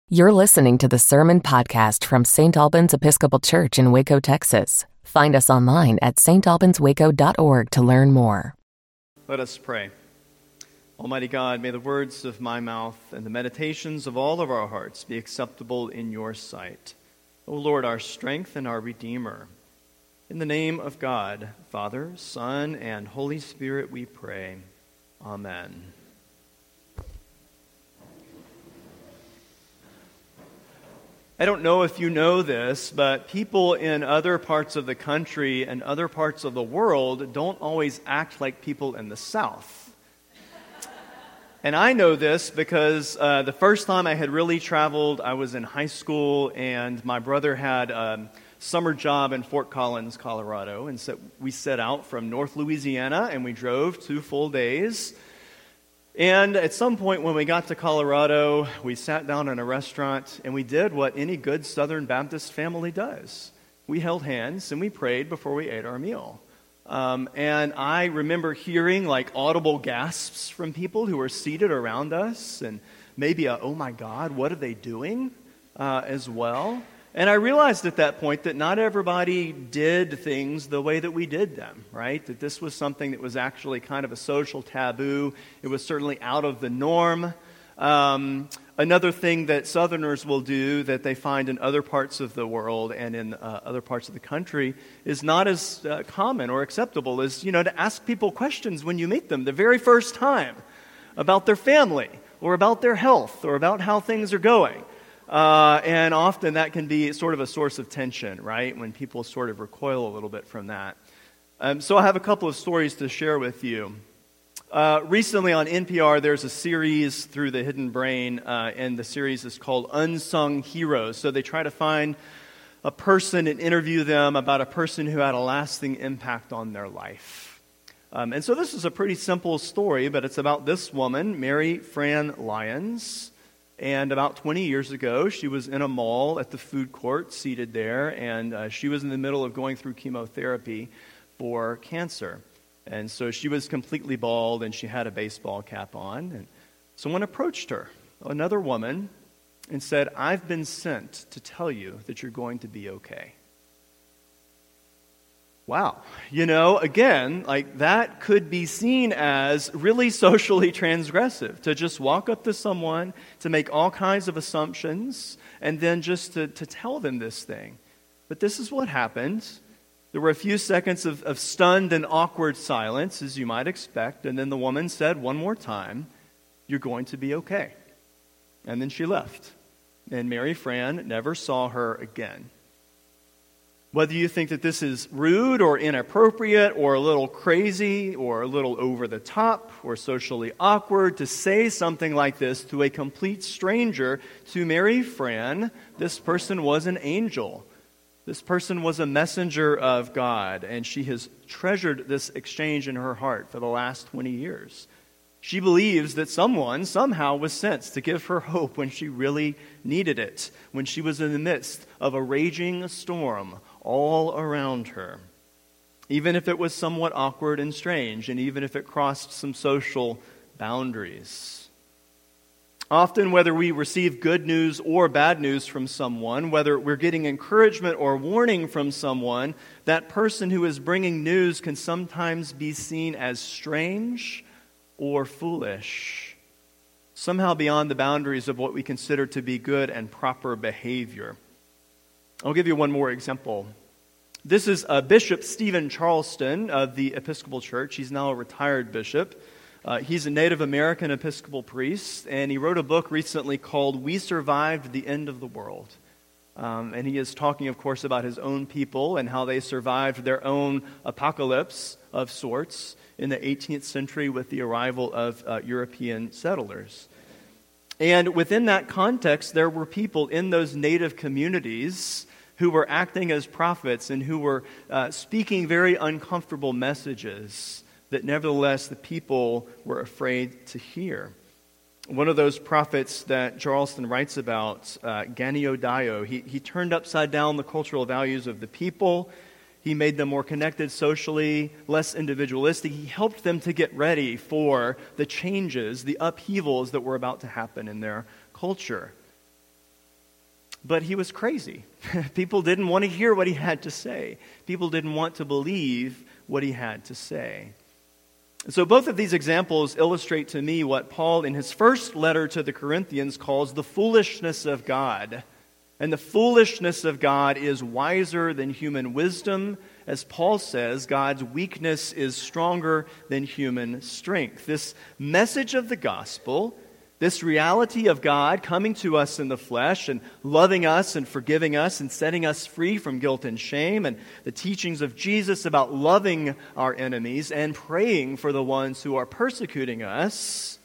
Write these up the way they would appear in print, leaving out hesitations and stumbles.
You're listening to the Sermon Podcast from St. Albans Episcopal Church in Waco, Texas. Find us online at stalbanswaco.org to learn more. Let us pray. Almighty God, may the words of my mouth and the meditations of all of our hearts be acceptable in your sight. O Lord, our strength and our Redeemer. In the name of God, Father, Son, and Holy Spirit, we pray. Amen. I don't know if you know this, but people in other parts of the country and other parts of the world don't always act like people in the South. And I know this because the first time I had really traveled, I was in high school, and my brother had a summer job in Fort Collins, Colorado. And so we set out from North Louisiana, and we drove 2 full days. And at some point when we got to Colorado, we sat down in a restaurant and we did what any good Southern Baptist family does. We held hands and we prayed before we ate our meal. And I remember hearing like audible gasps from people who were seated around us, and maybe oh my God, what are they doing as well? And I realized at that point that not everybody did things the way that we did them, right? That this was something that was actually kind of a social taboo. It was certainly out of the norm. Another thing that Southerners will do that they find in other parts of the world and in other parts of the country is not as common or acceptable as, to ask people questions when you meet them the very first time about their family or about their health or about how things are going. And often that can be sort of a source of tension, right? When people sort of recoil a little bit from that. So I have a couple of stories to share with you. Recently on NPR, there's a series through the Hidden Brain, and the series is called Unsung Heroes. So they try to find a person and interview them about a person who had a lasting impact on their life. And so this is a pretty simple story, but it's about this woman, Mary Fran Lyons. And about 20 years ago, she was in a mall at the food court, seated there, and she was in the middle of going through chemotherapy for cancer. And so she was completely bald, and she had a baseball cap on. And someone approached her, another woman, and said, "I've been sent to tell you that you're going to be okay." Wow. Again, like that could be seen as really socially transgressive, to just walk up to someone, to make all kinds of assumptions, and then just to tell them this thing. But this is what happened. There were a few seconds of stunned and awkward silence, as you might expect, and then the woman said one more time, "You're going to be okay." And then she left. And Mary Fran never saw her again. Whether you think that this is rude or inappropriate or a little crazy or a little over the top or socially awkward to say something like this to a complete stranger, to Mary Fran, this person was an angel. This person was a messenger of God, and she has treasured this exchange in her heart for the last 20 years. She believes that someone somehow was sent to give her hope when she really needed it, when she was in the midst of a raging storm all around her. Even if it was somewhat awkward and strange, and even if it crossed some social boundaries. Often, whether we receive good news or bad news from someone, whether we're getting encouragement or warning from someone, that person who is bringing news can sometimes be seen as strange or foolish, somehow beyond the boundaries of what we consider to be good and proper behavior. I'll give you one more example. This is Bishop Stephen Charleston of the Episcopal Church. He's now a retired bishop. He's a Native American Episcopal priest, and he wrote a book recently called "We Survived the End of the World." And he is talking, of course, about his own people and how they survived their own apocalypse of sorts in the 18th century with the arrival of European settlers. And within that context, there were people in those native communities who were acting as prophets and who were speaking very uncomfortable messages that nevertheless the people were afraid to hear. One of those prophets that Charleston writes about, Ganio Dio, he turned upside down the cultural values of the people. He made them more connected socially, less individualistic. He helped them to get ready for the changes, the upheavals that were about to happen in their culture. But he was crazy. People didn't want to hear what he had to say. People didn't want to believe what he had to say. So both of these examples illustrate to me what Paul in his first letter to the Corinthians calls the foolishness of God. And the foolishness of God is wiser than human wisdom. As Paul says, God's weakness is stronger than human strength. This message of the gospel, this reality of God coming to us in the flesh and loving us and forgiving us and setting us free from guilt and shame, and the teachings of Jesus about loving our enemies and praying for the ones who are persecuting us,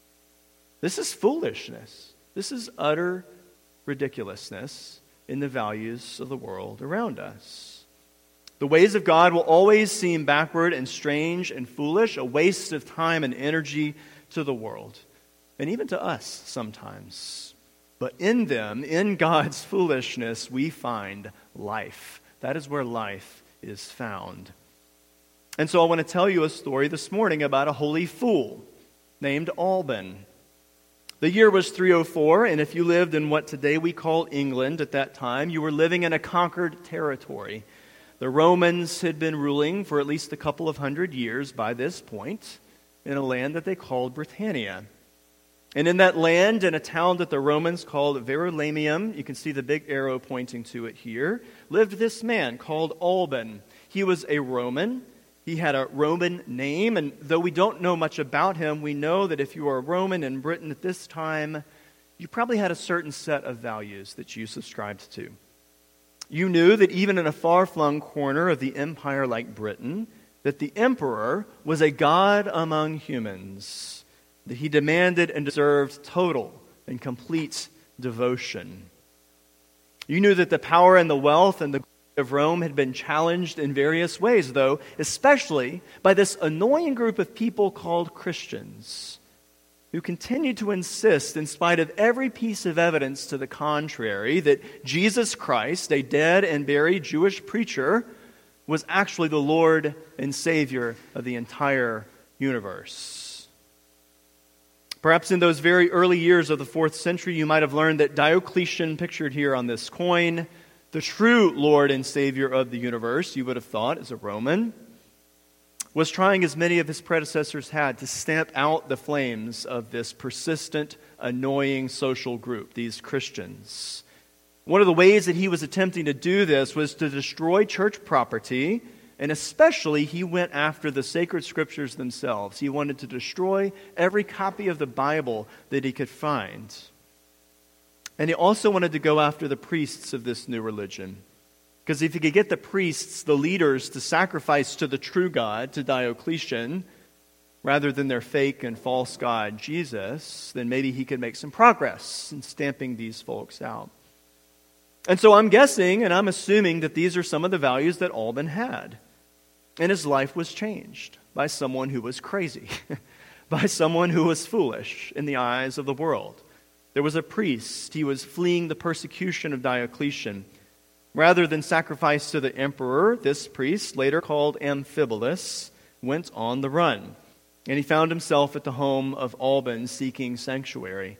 this is foolishness. This is utter ridiculousness in the values of the world around us. The ways of God will always seem backward and strange and foolish, a waste of time and energy to the world. And even to us sometimes. But in them, in God's foolishness, we find life. That is where life is found. And so I want to tell you a story this morning about a holy fool named Alban. The year was 304, and if you lived in what today we call England at that time, you were living in a conquered territory. The Romans had been ruling for at least a couple of hundred years by this point in a land that they called Britannia. And in that land, in a town that the Romans called Verulamium, you can see the big arrow pointing to it here, lived this man called Alban. He was a Roman. He had a Roman name, and though we don't know much about him, we know that if you were a Roman in Britain at this time, you probably had a certain set of values that you subscribed to. You knew that even in a far-flung corner of the empire like Britain, that the emperor was a god among humans, that he demanded and deserved total and complete devotion. You knew that the power and the wealth and the glory of Rome had been challenged in various ways, though, especially by this annoying group of people called Christians, who continued to insist, in spite of every piece of evidence to the contrary, that Jesus Christ, a dead and buried Jewish preacher, was actually the Lord and Savior of the entire universe. Perhaps in those very early years of the 4th century, you might have learned that Diocletian, pictured here on this coin, the true Lord and Savior of the universe, you would have thought as a Roman, was trying, as many of his predecessors had, to stamp out the flames of this persistent, annoying social group, these Christians. One of the ways that he was attempting to do this was to destroy church property, and especially he went after the sacred scriptures themselves. He wanted to destroy every copy of the Bible that he could find. And he also wanted to go after the priests of this new religion. Because if he could get the priests, the leaders, to sacrifice to the true God, to Diocletian, rather than their fake and false god, Jesus, then maybe he could make some progress in stamping these folks out. And so I'm guessing and I'm assuming that these are some of the values that Alban had. And his life was changed by someone who was crazy, by someone who was foolish in the eyes of the world. There was a priest. He was fleeing the persecution of Diocletian. Rather than sacrifice to the emperor, this priest, later called Amphibolus, went on the run. And he found himself at the home of Alban seeking sanctuary.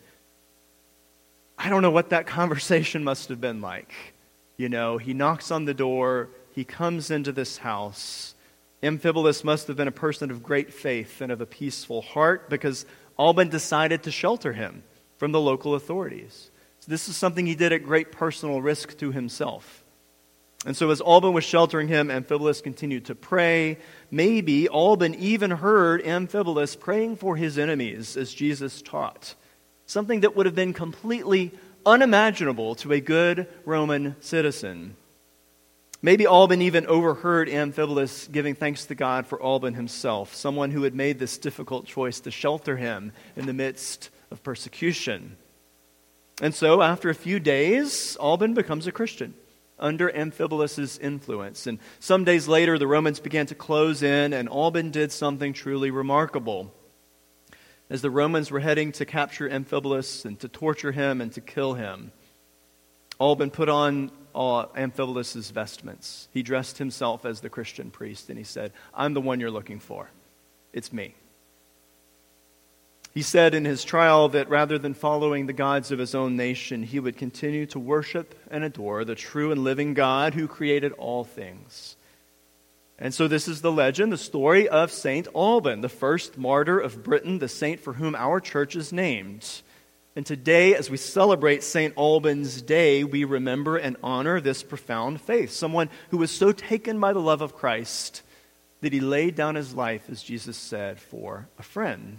I don't know what that conversation must have been like. You know, he knocks on the door. He comes into this house. Amphibolus must have been a person of great faith and of a peaceful heart, because Alban decided to shelter him from the local authorities. So this is something he did at great personal risk to himself. And so as Alban was sheltering him, Amphibolus continued to pray. Maybe Alban even heard Amphibolus praying for his enemies as Jesus taught. Something that would have been completely unimaginable to a good Roman citizen. Maybe Alban even overheard Amphibolus giving thanks to God for Alban himself, someone who had made this difficult choice to shelter him in the midst of persecution. And so, after a few days, Alban becomes a Christian under Amphibolus' influence. And some days later, the Romans began to close in, and Alban did something truly remarkable. As the Romans were heading to capture Amphibolus and to torture him and to kill him, Alban put on Amphibolus' vestments. He dressed himself as the Christian priest, and he said, "I'm the one you're looking for. It's me." He said in his trial that rather than following the gods of his own nation, he would continue to worship and adore the true and living God who created all things. And so this is the legend, the story of St. Alban, the first martyr of Britain, the saint for whom our church is named. And today, as we celebrate St. Alban's Day, we remember and honor this profound faith, someone who was so taken by the love of Christ that he laid down his life, as Jesus said, for a friend.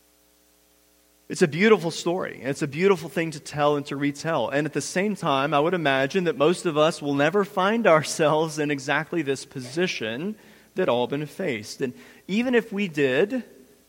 It's a beautiful story. It's a beautiful thing to tell and to retell. And at the same time, I would imagine that most of us will never find ourselves in exactly this position that Alban faced. And even if we did,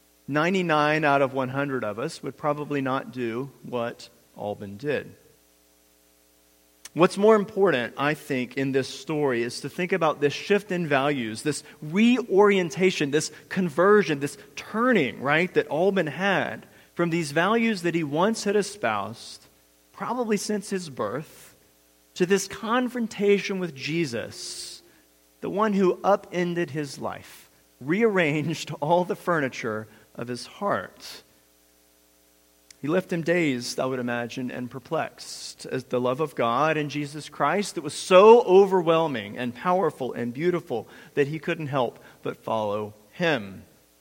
99 out of 100 of us would probably not do what Alban did. What's more important, I think, in this story is to think about this shift in values, this reorientation, this conversion, this turning, right, that Alban had from these values that he once had espoused, probably since his birth, to this confrontation with Jesus, the one who upended his life, rearranged all the furniture of his heart. He left him dazed, I would imagine, and perplexed, as the love of God and Jesus Christ that was so overwhelming and powerful and beautiful that he couldn't help but follow him.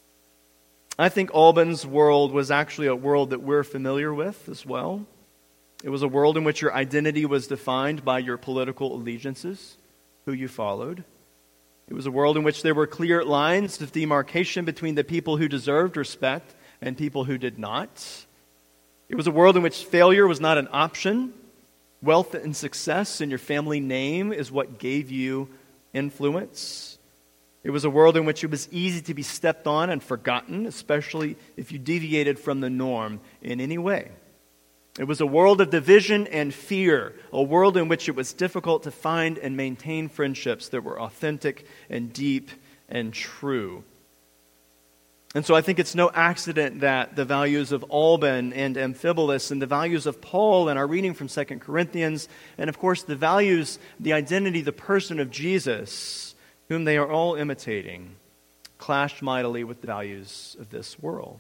I think Alban's world was actually a world that we're familiar with as well. It was a world in which your identity was defined by your political allegiances, who you followed. It was a world in which there were clear lines of demarcation between the people who deserved respect and people who did not. It was a world in which failure was not an option. Wealth and success and your family name is what gave you influence. It was a world in which it was easy to be stepped on and forgotten, especially if you deviated from the norm in any way. It was a world of division and fear, a world in which it was difficult to find and maintain friendships that were authentic and deep and true. And so I think it's no accident that the values of Alban and Amphibolus and the values of Paul in our reading from 2 Corinthians, and of course the values, the identity, the person of Jesus, whom they are all imitating, clashed mightily with the values of this world.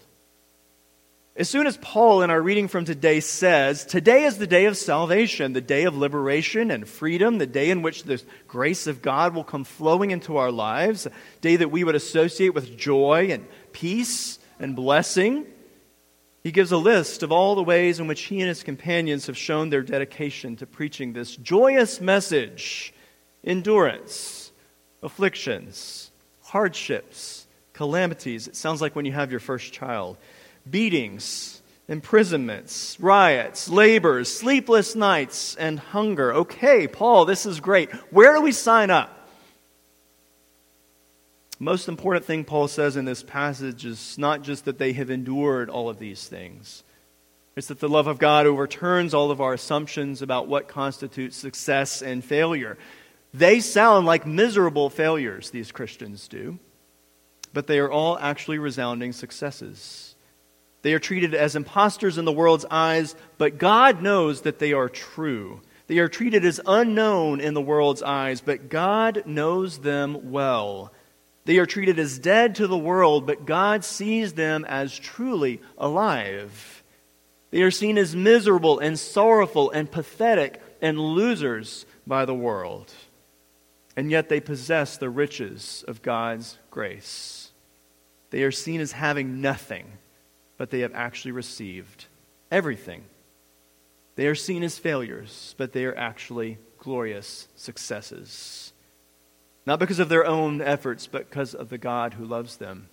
As soon as Paul in our reading from today says, today is the day of salvation, the day of liberation and freedom, the day in which the grace of God will come flowing into our lives, a day that we would associate with joy and peace and blessing, he gives a list of all the ways in which he and his companions have shown their dedication to preaching this joyous message: endurance, afflictions, hardships, calamities. It sounds like when you have your first child. Beatings, imprisonments, riots, labors, sleepless nights, and hunger. Okay, Paul, this is great. Where do we sign up? Most important thing Paul says in this passage is not just that they have endured all of these things. It's that the love of God overturns all of our assumptions about what constitutes success and failure. They sound like miserable failures, these Christians do, but they are all actually resounding successes. They are treated as impostors in the world's eyes, but God knows that they are true. They are treated as unknown in the world's eyes, but God knows them well. They are treated as dead to the world, but God sees them as truly alive. They are seen as miserable and sorrowful and pathetic and losers by the world. And yet they possess the riches of God's grace. They are seen as having nothing, but they have actually received everything. They are seen as failures, but they are actually glorious successes. Not because of their own efforts, but because of the God who loves them.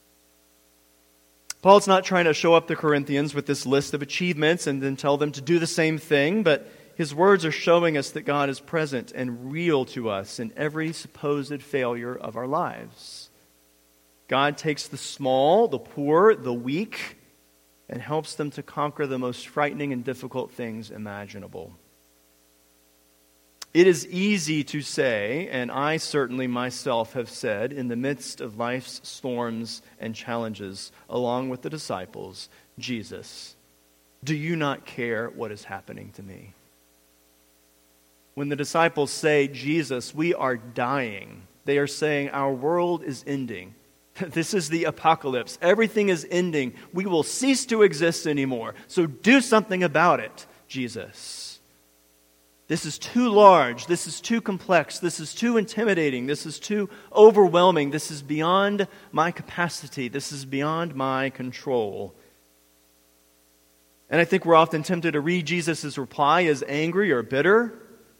Paul's not trying to show up the Corinthians with this list of achievements and then tell them to do the same thing, but his words are showing us that God is present and real to us in every supposed failure of our lives. God takes the small, the poor, the weak, and helps them to conquer the most frightening and difficult things imaginable. It is easy to say, and I certainly myself have said, in the midst of life's storms and challenges, along with the disciples, Jesus, do you not care what is happening to me? When the disciples say, Jesus, we are dying, they are saying our world is ending. This is the apocalypse. Everything is ending. We will cease to exist anymore. So do something about it, Jesus. This is too large. This is too complex. This is too intimidating. This is too overwhelming. This is beyond my capacity. This is beyond my control. And I think we're often tempted to read Jesus' reply as angry or bitter.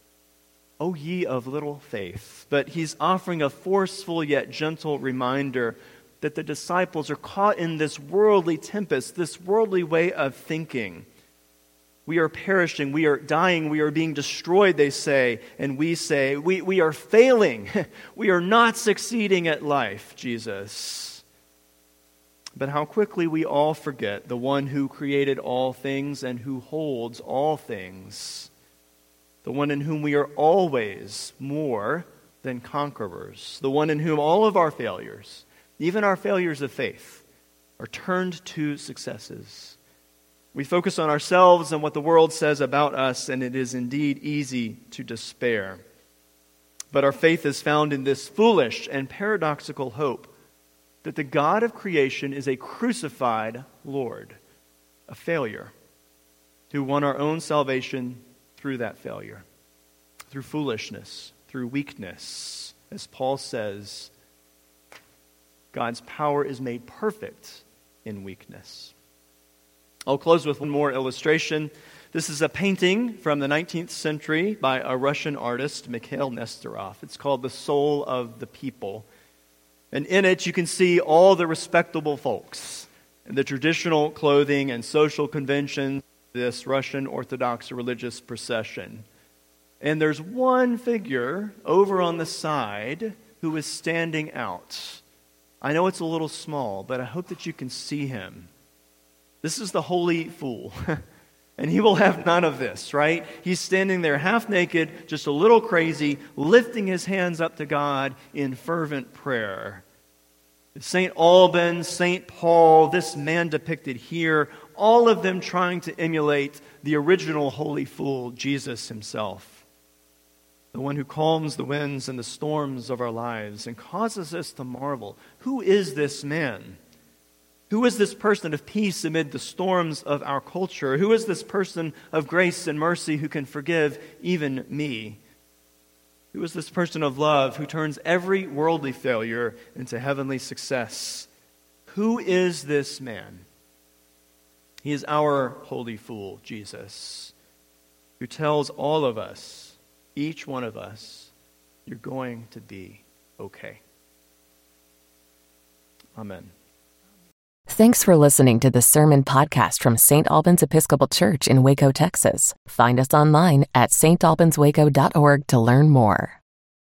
O ye of little faith. But he's offering a forceful yet gentle reminder that the disciples are caught in this worldly tempest, this worldly way of thinking. We are perishing, we are dying, we are being destroyed, they say. And we say, we are failing. We are not succeeding at life, Jesus. But how quickly we all forget the one who created all things and who holds all things. The one in whom we are always more than conquerors. The one in whom all of our failures, even our failures of faith, are turned to successes. We focus on ourselves and what the world says about us, and it is indeed easy to despair. But our faith is found in this foolish and paradoxical hope that the God of creation is a crucified Lord, a failure, who won our own salvation through that failure, through foolishness, through weakness. As Paul says, God's power is made perfect in weakness. I'll close with one more illustration. This is a painting from the 19th century by a Russian artist, Mikhail Nesterov. It's called The Soul of the People. And in it you can see all the respectable folks and the traditional clothing and social conventions, this Russian Orthodox religious procession. And there's one figure over on the side who is standing out. I know it's a little small, but I hope that you can see him. This is the holy fool. And he will have none of this, right? He's standing there half naked, just a little crazy, lifting his hands up to God in fervent prayer. St. Alban, St. Paul, this man depicted here, all of them trying to emulate the original holy fool, Jesus himself. The one who calms the winds and the storms of our lives and causes us to marvel. Who is this man? Who is this person of peace amid the storms of our culture? Who is this person of grace and mercy who can forgive even me? Who is this person of love who turns every worldly failure into heavenly success? Who is this man? He is our holy fool, Jesus, who tells all of us, each one of us, you're going to be okay. Amen. Thanks for listening to the Sermon Podcast from St. Albans Episcopal Church in Waco, Texas. Find us online at stalbanswaco.org to learn more.